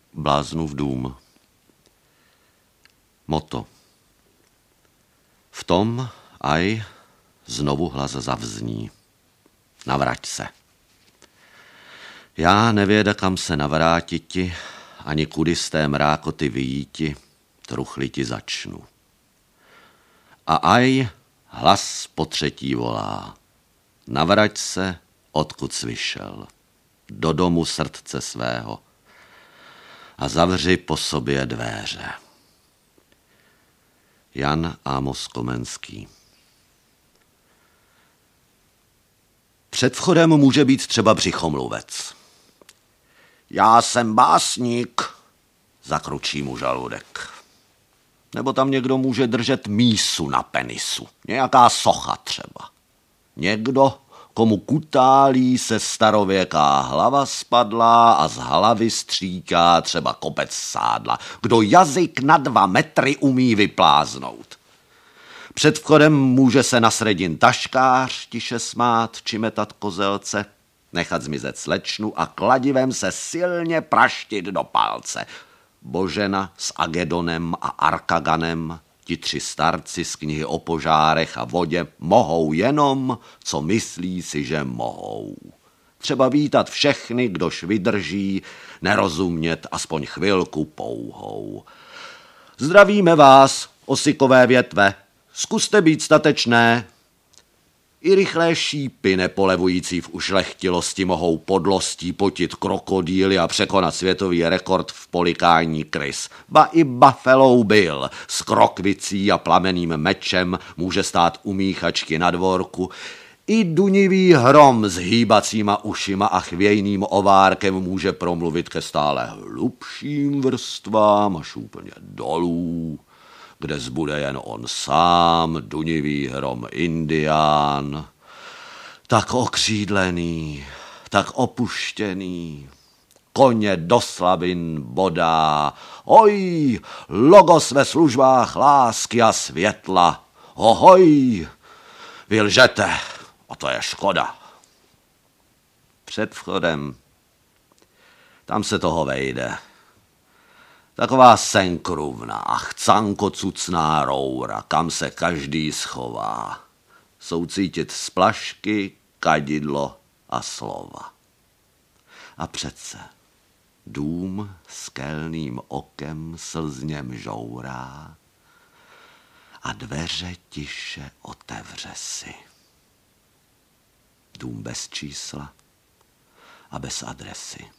Bláznův dům. Moto. V tom aj znovu hlas zavzní. Navrať se. Já nevěda, kam se navrátiti, ani kudy z té mrákoty vyjíti, truchliti začnu. A aj hlas po třetí volá. Navrať se, odkud jsi vyšel, do domu srdce svého a zavři po sobě dvéře. Jan Amos Komenský. Před vchodem může být třeba břichomluvec. Já jsem básník, zakručí mu žaludek. Nebo tam někdo může držet mísu na penisu, nějaká socha třeba. Někdo, komu kutálí se starověká hlava spadla a z hlavy stříká třeba kopec sádla. Kdo jazyk na 2 metry umí vypláznout. Před vchodem může se na sredin taškář tiše smát či metat kozelce, nechat zmizet slečnu a kladivem se silně praštit do palce. Božena s Agedonem a Arkaganem, ti 3 starci z knihy o požárech a vodě, mohou jenom, co myslí si, že mohou. Třeba vítat všechny, kdož vydrží, nerozumět aspoň chvilku pouhou. Zdravíme vás, osykové větve, zkuste být statečné. I rychlé šípy nepolevující v ušlechtilosti mohou podlostí potit krokodýly a překonat světový rekord v polikání krys. Ba i Buffalo Bill s krokvicí a plameným mečem může stát u míchačky na dvorku. I dunivý hrom s hýbacíma ušima a chvějným ovárkem může promluvit ke stále hlubším vrstvám až úplně dolů, kde zbude jen on sám, dunivý hrom indián, tak okřídlený, tak opuštěný, koně do slabin bodá, oj, logos ve službách lásky a světla, ohoj, vy lžete, a to je škoda. Před vchodem, tam se toho vejde. Taková senkruvna a chcánkocucná roura, kam se každý schová. Soucítit splašky, kadidlo a slova. A přece dům s kelným okem slzněm žourá a dveře tiše otevře si. Dům bez čísla a bez adresy.